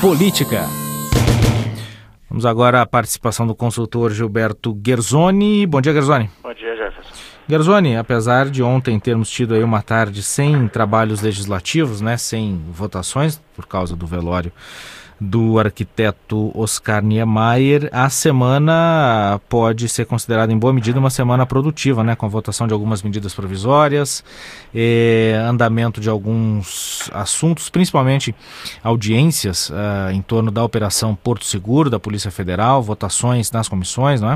Política. Vamos agora à participação do consultor Gilberto Guerzoni. Bom dia, Guerzoni. Bom dia, Jefferson. Guerzoni, apesar de ontem termos tido aí uma tarde sem trabalhos legislativos, né, sem votações, por causa do velório do arquiteto Oscar Niemeyer, a semana pode ser considerada em boa medida uma semana produtiva, né, com a votação de algumas medidas provisórias, andamento de alguns assuntos, principalmente audiências em torno da Operação Porto Seguro, da Polícia Federal, votações nas comissões, não é?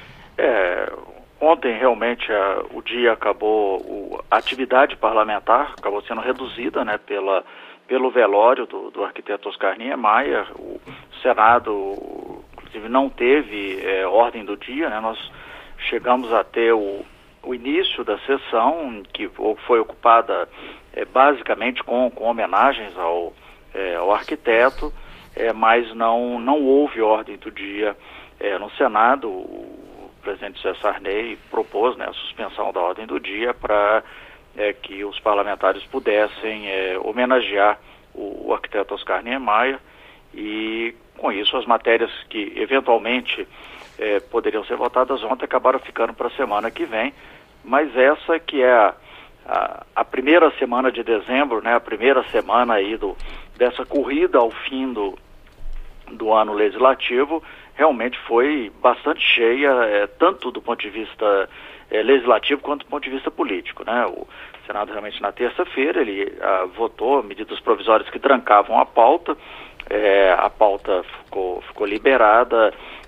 Ontem realmente o dia acabou, a atividade parlamentar acabou sendo reduzida, né, pelo velório do arquiteto Oscar Niemeyer. O Senado, inclusive, não teve ordem do dia, né? Nós chegamos a ter o início da sessão, que foi ocupada basicamente com homenagens ao arquiteto, mas não houve ordem do dia no Senado. O presidente José Sarney propôs, né, a suspensão da ordem do dia para que os parlamentares pudessem homenagear o arquiteto Oscar Niemeyer, e com isso as matérias que eventualmente poderiam ser votadas ontem acabaram ficando para a semana que vem, mas essa que é a primeira semana de dezembro, né, a primeira semana aí dessa corrida ao fim do ano legislativo, realmente foi bastante cheia, tanto do ponto de vista legislativo quanto do ponto de vista político, né? O Senado realmente na terça-feira ele votou medidas provisórias que trancavam a pauta. A pauta ficou liberada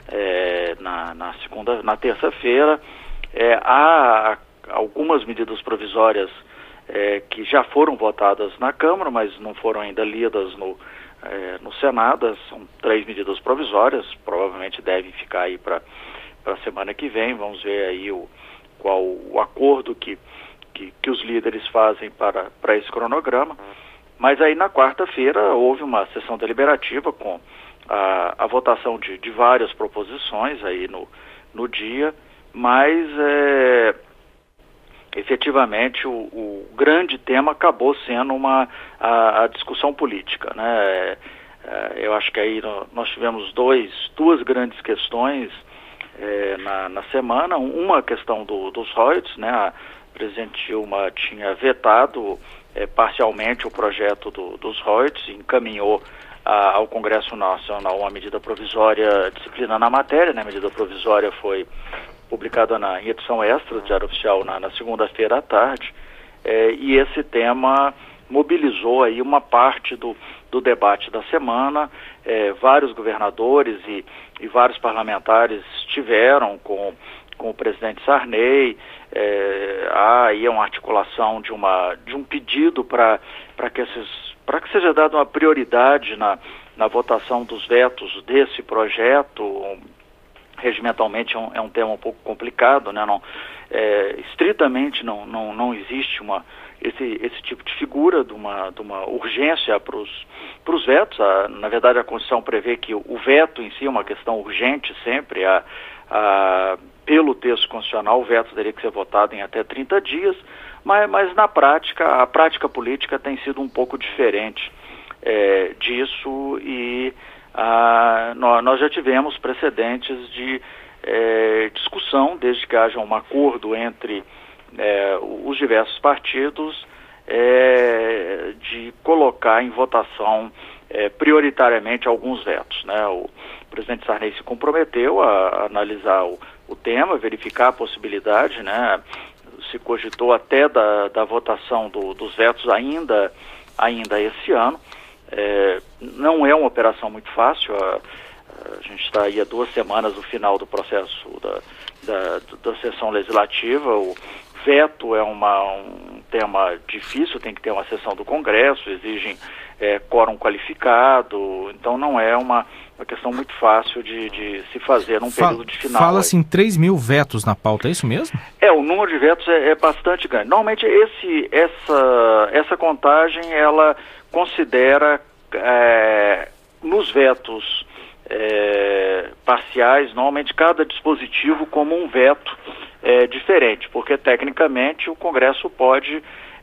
na terça-feira. Há algumas medidas provisórias que já foram votadas na Câmara, mas não foram ainda lidas no Senado. São 3 medidas provisórias, provavelmente devem ficar aí para a semana que vem. Vamos ver aí qual o acordo que os líderes fazem para esse cronograma. Mas aí na quarta-feira houve uma sessão deliberativa com a votação de várias proposições aí no dia, mas efetivamente o grande tema acabou sendo a discussão política, né? Eu acho que aí nós tivemos duas grandes questões na semana. Uma questão dos royalties, né? A presidente Dilma tinha vetado parcialmente o projeto dos royalties, encaminhou ao Congresso Nacional uma medida provisória disciplinando a matéria, né? A medida provisória foi publicada em edição extra do Diário Oficial na segunda-feira à tarde, e esse tema mobilizou aí uma parte do debate da semana. Vários governadores e vários parlamentares estiveram com o presidente Sarney. Há aí uma articulação de um pedido para que seja dada uma prioridade na votação dos vetos desse projeto. Regimentalmente é um tema um pouco complicado, né? Estritamente não existe esse tipo de figura de uma urgência para os vetos. Na verdade, a Constituição prevê que o veto em si é uma questão urgente sempre. Pelo texto constitucional, o veto teria que ser votado em até 30 dias, mas na prática, a prática política tem sido um pouco diferente disso, e nós já tivemos precedentes de discussão, desde que haja um acordo entre os diversos partidos, de colocar em votação prioritariamente alguns vetos, né? O presidente Sarney se comprometeu a analisar o tema, verificar a possibilidade, né? Se cogitou até da votação dos vetos ainda esse ano. Não é uma operação muito fácil. A gente está aí há 2 semanas do final do processo da sessão legislativa. O veto é um tema difícil, tem que ter uma sessão do Congresso, exigem quórum qualificado, então não é uma questão muito fácil de se fazer num período de final. Fala-se em 3 mil vetos na pauta, é isso mesmo? O número de vetos é bastante grande. Normalmente essa contagem ela considera nos vetos parciais, normalmente cada dispositivo como um veto diferente, porque tecnicamente o Congresso pode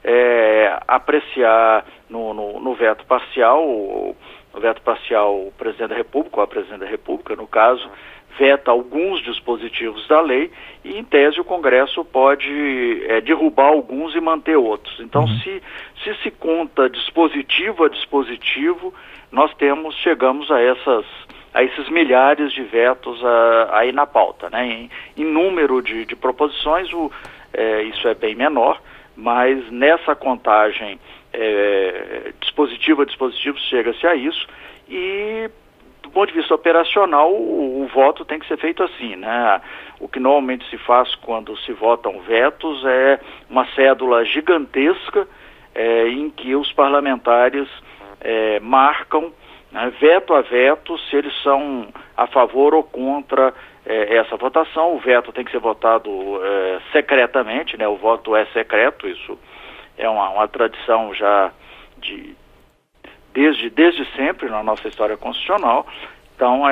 apreciar no veto parcial. No veto parcial, o presidente da República, ou a presidente da República, no caso, veta alguns dispositivos da lei e, em tese, o Congresso pode derrubar alguns e manter outros. Então, se conta dispositivo a dispositivo, nós chegamos a esses milhares de vetos aí na pauta, né? Em número de proposições, isso é bem menor, mas nessa contagem dispositivo a dispositivo chega-se a isso e, do ponto de vista operacional, o voto tem que ser feito assim, né? O que normalmente se faz quando se votam vetos é uma cédula gigantesca em que os parlamentares marcam, né, veto a veto, se eles são a favor ou contra essa votação. O veto tem que ser votado secretamente, né? O voto é secreto, isso é uma tradição já desde sempre na nossa história constitucional. Então,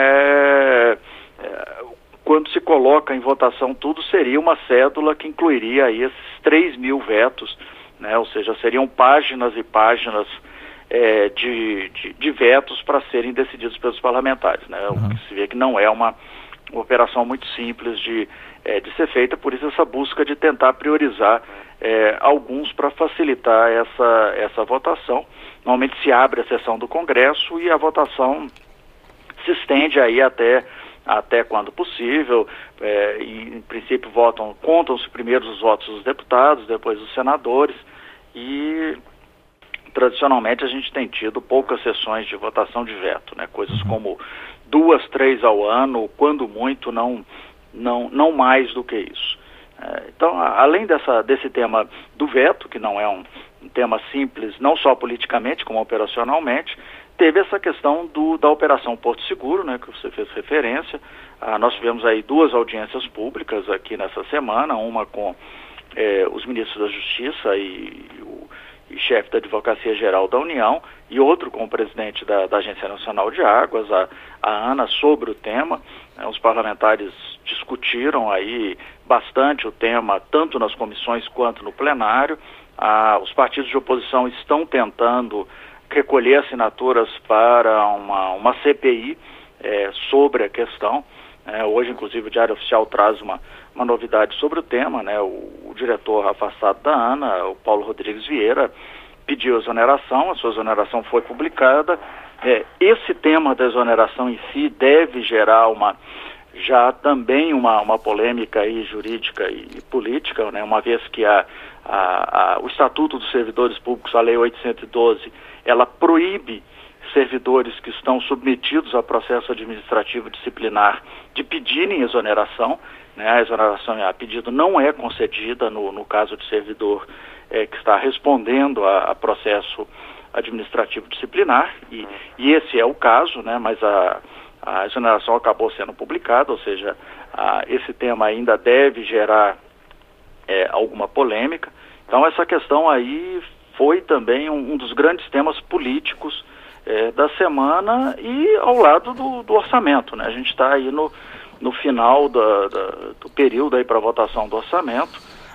quando se coloca em votação tudo, seria uma cédula que incluiria aí esses 3.000 vetos, né? Ou seja, seriam páginas e páginas de vetos para serem decididos pelos parlamentares, né? O que se vê que não é uma operação muito simples de ser feita, por isso essa busca de tentar priorizar alguns para facilitar essa votação. Normalmente se abre a sessão do Congresso e a votação se estende aí até quando possível, e em princípio contam-se primeiro os votos dos deputados, depois dos senadores, e tradicionalmente a gente tem tido poucas sessões de votação de veto, né? Coisas como 2, 3 ao ano, quando muito, não mais do que isso. Então, além desse tema do veto, que não é um tema simples, não só politicamente, como operacionalmente, teve essa questão da Operação Porto Seguro, né, que você fez referência. Nós tivemos aí 2 audiências públicas aqui nessa semana, uma com os ministros da Justiça e chefe da Advocacia Geral da União, e outro com o presidente da Agência Nacional de Águas, a ANA, sobre o tema. Os parlamentares discutiram aí bastante o tema, tanto nas comissões quanto no plenário. Os partidos de oposição estão tentando recolher assinaturas para uma CPI sobre a questão. Hoje, inclusive, o Diário Oficial traz uma novidade sobre o tema, né? O diretor afastado da ANA, o Paulo Rodrigues Vieira, pediu exoneração, a sua exoneração foi publicada. Esse tema da exoneração em si deve gerar já também uma polêmica aí jurídica e política, né? Uma vez que o Estatuto dos Servidores Públicos, a Lei 812, ela proíbe servidores que estão submetidos a processo administrativo disciplinar de pedirem exoneração, né? A exoneração a pedido não é concedida no caso de servidor que está respondendo a processo administrativo disciplinar, e esse é o caso, né? Mas a exoneração acabou sendo publicada, ou seja, esse tema ainda deve gerar alguma polêmica. Então essa questão aí foi também um dos grandes temas políticos da semana, e ao lado do orçamento, né? A gente está aí no final do período aí para votação do orçamento.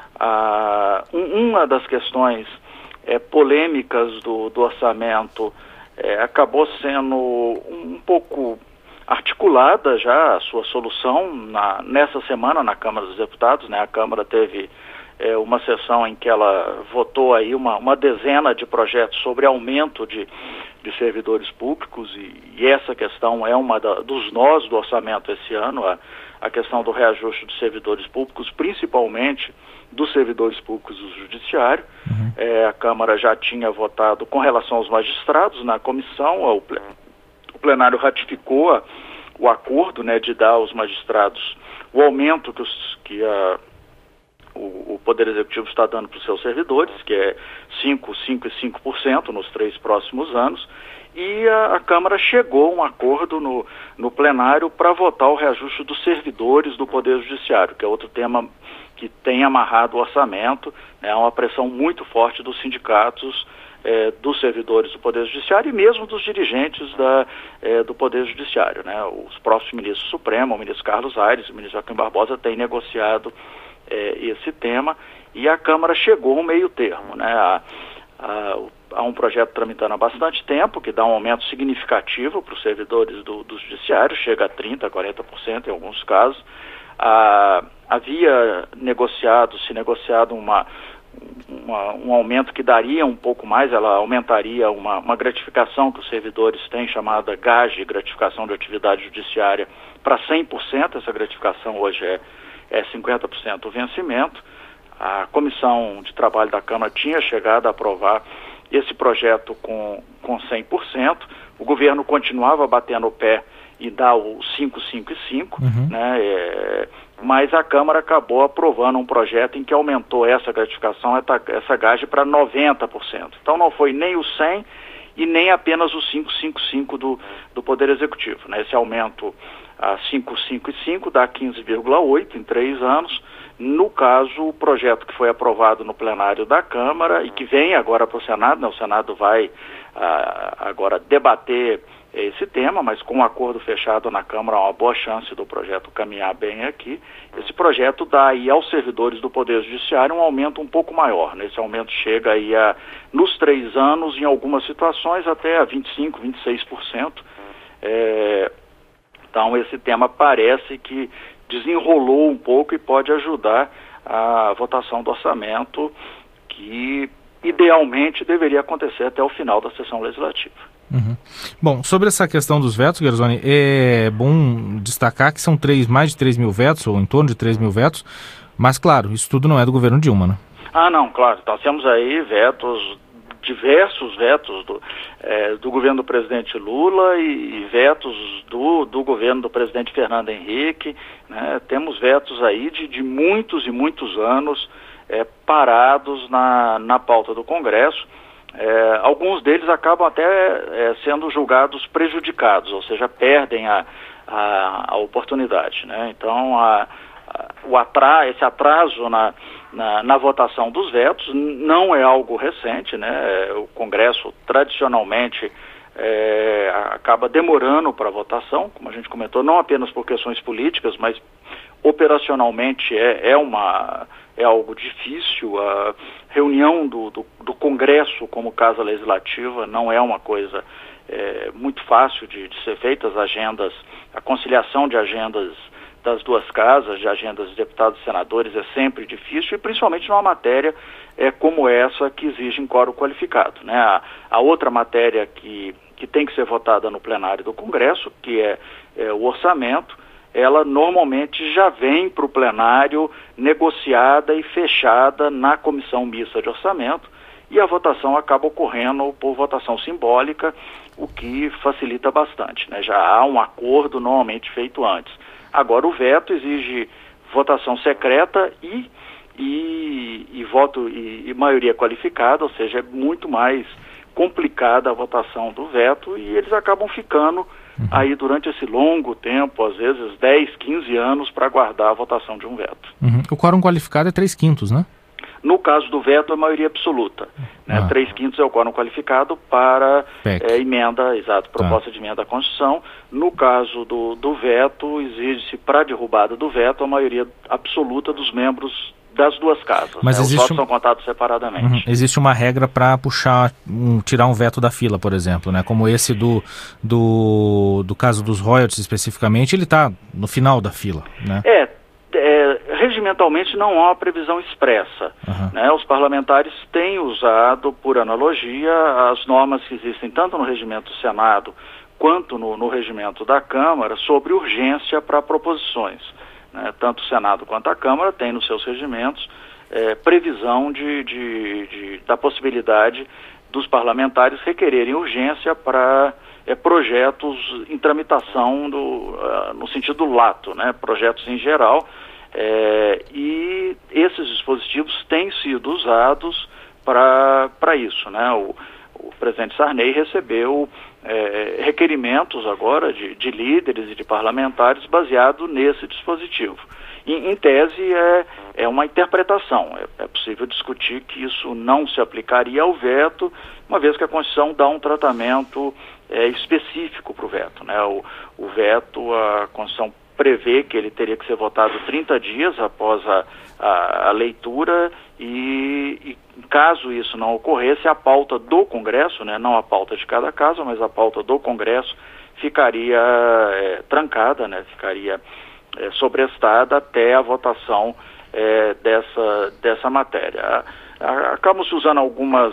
Uma das questões polêmicas do orçamento acabou sendo um pouco articulada já a sua solução nessa semana na Câmara dos Deputados, né? A Câmara teve uma sessão em que ela votou aí uma dezena de projetos sobre aumento de servidores públicos, e essa questão é uma dos nós do orçamento esse ano, a questão do reajuste dos servidores públicos, principalmente dos servidores públicos do Judiciário. A Câmara já tinha votado com relação aos magistrados na comissão, o plenário ratificou o acordo, né, de dar aos magistrados o aumento que o Poder Executivo está dando para os seus servidores, que é 5% e 5% nos 3 próximos anos, e a Câmara chegou a um acordo no plenário para votar o reajuste dos servidores do Poder Judiciário, que é outro tema que tem amarrado o orçamento, né? Uma pressão muito forte dos sindicatos dos servidores do Poder Judiciário e mesmo dos dirigentes do Poder Judiciário, né? Os próprios ministros do Supremo, o ministro Carlos Aires, o ministro Joaquim Barbosa, têm negociado esse tema, e a Câmara chegou ao meio termo, né? Há um projeto tramitando há bastante tempo, que dá um aumento significativo para os servidores do Judiciário, chega a 30%, 40% em alguns casos. Havia se negociado um aumento que daria um pouco mais, ela aumentaria uma gratificação que os servidores têm, chamada GAGE, Gratificação de Atividade Judiciária, para 100%, essa gratificação hoje é 50% o vencimento. A Comissão de Trabalho da Câmara tinha chegado a aprovar esse projeto com 100%, o governo continuava batendo o pé e dá o 555, né? Mas a Câmara acabou aprovando um projeto em que aumentou essa gratificação, essa GAGE, para 90%. Então não foi nem o 100% e nem apenas o 555 do Poder Executivo, né? Esse aumento a 555 dá 15,8 em 3 anos. No caso, o projeto que foi aprovado no plenário da Câmara e que vem agora para o Senado, né? O Senado vai agora debater esse tema, mas com um acordo fechado na Câmara há uma boa chance do projeto caminhar bem aqui. Esse projeto dá aí aos servidores do Poder Judiciário um aumento um pouco maior, né? Esse aumento chega aí nos 3 anos, em algumas situações, até a 25%, 26%. Então esse tema parece que desenrolou um pouco e pode ajudar a votação do orçamento, que idealmente deveria acontecer até o final da sessão legislativa. Bom, sobre essa questão dos vetos, Gersoni, é bom destacar que são mais de 3 mil vetos, ou em torno de 3 mil vetos, mas claro, isso tudo não é do governo Dilma, né? Não, claro, nós temos aí diversos vetos do governo do presidente Lula e vetos do governo do presidente Fernando Henrique, né? Temos vetos aí de muitos e muitos anos parados na pauta do Congresso. Alguns deles acabam até sendo julgados prejudicados, ou seja, perdem a oportunidade, né? Então, esse atraso na votação dos vetos não é algo recente, né? O Congresso tradicionalmente acaba demorando para a votação, como a gente comentou, não apenas por questões políticas, mas operacionalmente é algo difícil. A reunião do Congresso como Casa Legislativa não é uma coisa muito fácil de ser feita. A conciliação de agendas das duas casas, de agendas de deputados e senadores, é sempre difícil, e principalmente numa matéria como essa, que exige quórum qualificado, né? A outra matéria que tem que ser votada no plenário do Congresso, que é o orçamento, ela normalmente já vem para o plenário negociada e fechada na comissão mista de orçamento, e a votação acaba ocorrendo por votação simbólica, o que facilita bastante, né? Já há um acordo normalmente feito antes. Agora, o veto exige votação secreta e voto e maioria qualificada, ou seja, é muito mais complicada a votação do veto, e eles acabam ficando aí durante esse longo tempo, às vezes 10, 15 anos, para aguardar a votação de um veto. O quórum qualificado é 3/5, né? No caso do veto, é maioria absoluta, né? 3/5 é o quórum qualificado para proposta de emenda à Constituição. No caso do veto, exige-se, para a derrubada do veto, a maioria absoluta dos membros das duas casas. Mas os votos são contados separadamente. Existe uma regra para tirar um veto da fila, por exemplo, né? Como esse do caso dos royalties especificamente, ele está no final da fila, né? Regimentalmente não há uma previsão expressa, né? Os parlamentares têm usado, por analogia, as normas que existem tanto no regimento do Senado quanto no regimento da Câmara sobre urgência para proposições, né? Tanto o Senado quanto a Câmara têm nos seus regimentos previsão da possibilidade dos parlamentares requererem urgência para projetos em tramitação no sentido lato, né? Projetos em geral. E esses dispositivos têm sido usados para isso, né? O presidente Sarney recebeu requerimentos agora de líderes e de parlamentares baseado nesse dispositivo. Em tese, é uma interpretação. É possível discutir que isso não se aplicaria ao veto, uma vez que a Constituição dá um tratamento específico para o veto, né? O veto, a Constituição prevê que ele teria que ser votado 30 dias após a leitura e caso isso não ocorresse, a pauta do Congresso, né, não a pauta de cada casa, mas a pauta do Congresso ficaria trancada, né, ficaria sobrestada até a votação dessa matéria. Acabamos usando algumas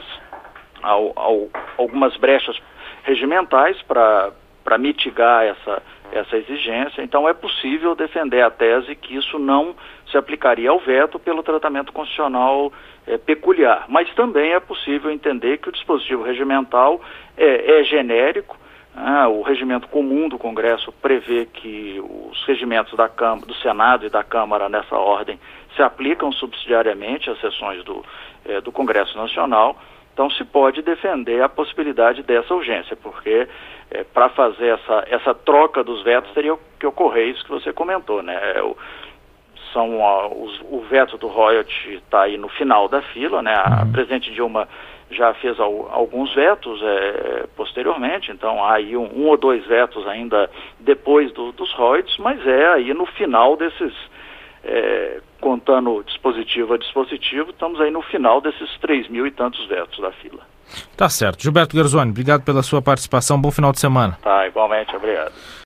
brechas regimentais para mitigar essa exigência, então é possível defender a tese que isso não se aplicaria ao veto pelo tratamento constitucional peculiar, mas também é possível entender que o dispositivo regimental é genérico. O regimento comum do Congresso prevê que os regimentos do Senado e da Câmara nessa ordem se aplicam subsidiariamente às sessões do Congresso Nacional. Então se pode defender a possibilidade dessa urgência, porque para fazer essa troca dos vetos teria que ocorrer isso que você comentou, né? O veto do royalty está aí no final da fila, né? A presidente Dilma já fez alguns vetos posteriormente, então há aí um ou dois vetos ainda depois dos royalties, mas aí no final desses, contando dispositivo a dispositivo, estamos aí no final desses 3.000 e tantos vetos da fila. Tá certo. Gilberto Guerzoni, obrigado pela sua participação, bom final de semana. Tá, igualmente, obrigado.